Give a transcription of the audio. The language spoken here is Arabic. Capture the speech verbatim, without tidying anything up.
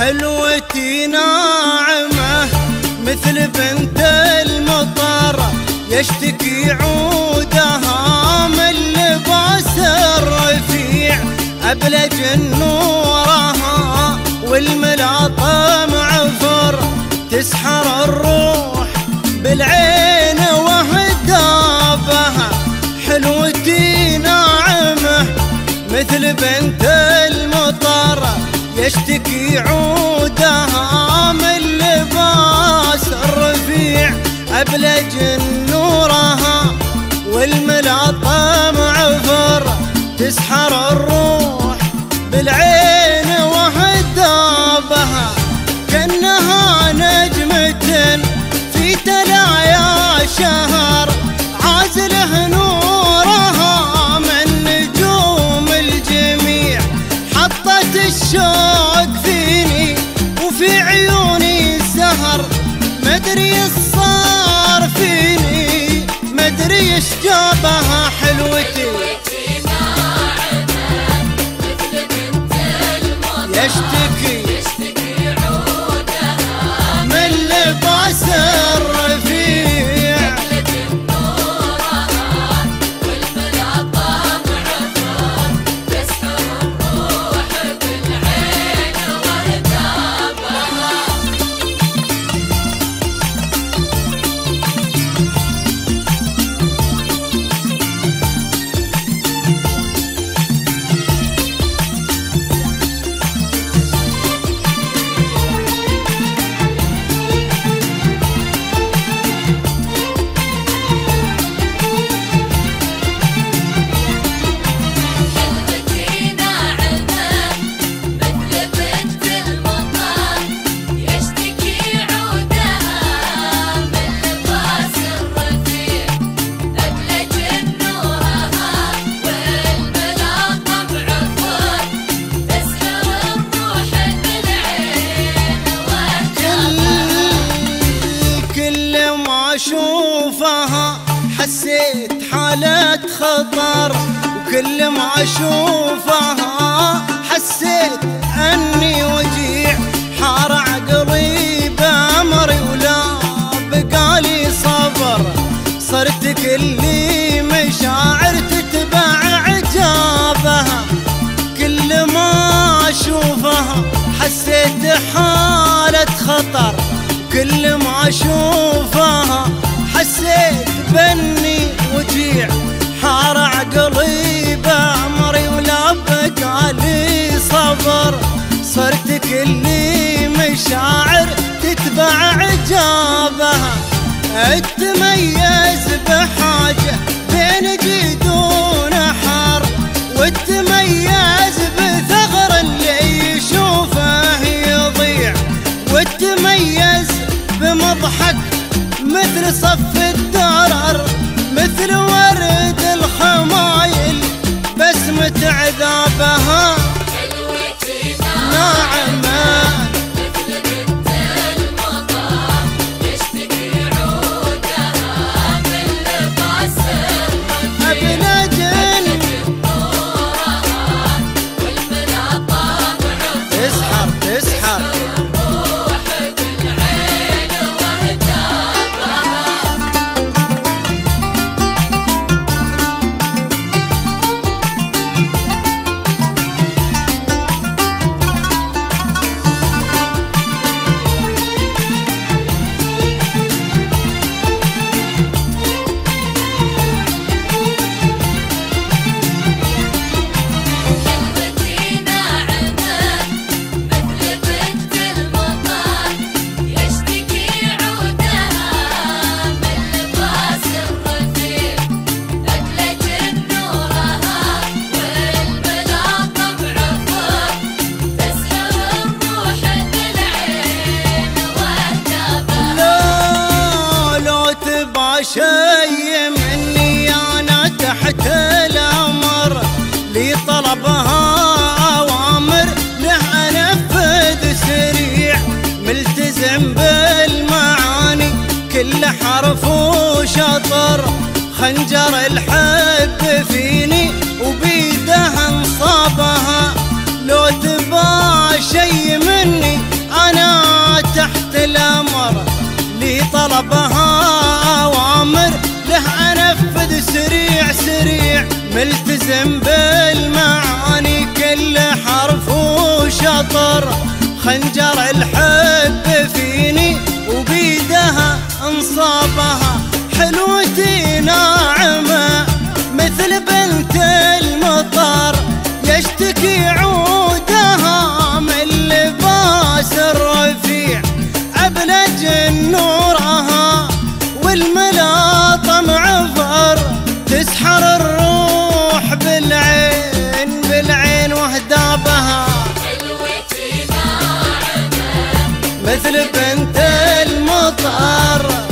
حلوتي ناعمة مثل بنت المطر، يشتكي عودها من لباس الرفيع، أبلج نورها والملاطم عفر، تسحر الروح بالعين وهدابها. حلوتي ناعمة مثل بنت المطر، يشتكي عودها من لباس الرفيع، أبلج نورها والملاطم عفر، تسحر الروح بالعين وهدابها. كأنها نجمة في تلايا شهر، عازله نورها من نجوم الجميع، حطت الشوق فيني وفي عيوني سهر، مدري الصار فيني مدري ايش جابها. حلوتي يشتكي من لباس الرفيع، أشوفها حسيت حالة خطر، وكل ما أشوفها حسيت أني وجيع، حار عقلي بأمري ولا بقالي صبر، صرت كلي مشاعر تتبع عجابها. كل ما أشوفها حسيت حالة خطر، كل ما أشوفها حسيت بني وجيع، حار عقلي بأمري ولا بقالي صبر، صرت كلي مشاعر تتبع عجابها. اتميز بحاجة بين جيد ونحر، واتميز بثغر اللي يشوفه يضيع، واتميز بمضحك مثل صف الدرر، مثل ورد الخمايل بسمة عذابها. ناعمة مثل بنت المطر، يشتكي عودها من لباس الرفيع، أبلج نورها والملاطم عفر، تسحر تسحر الروح بالعين وهدابها. حلوتي ناعمة مثل بنت المطر، يشتكي عودها من لباس الرفيع، أبلج نورها والملاطم عفر، تسحر الروح بالعين وهدابها. لو لو تبع شي مني أنا تحت الأمر، لي طلبها أوامر له أنفذ سريع، ملتزم بالمعاني كل حرف وشطر، خنجر الحب فيني وبيده انصابها. لو تبع شي مني طلبها أوامر له أنفذ سريع سريع، ملتزم بالمعاني كل حرف وشطر. خنجر الحب فيني وبيدها انصابها، حلوتي ناعمة مثل بنت المطر، يشتكي عودها من لباس الرفيع. أبلج نورها والملاطم عفر، تسحر الروح بالعين بالعين وهدابها، حلوتي ناعمة مثل بنت المطر.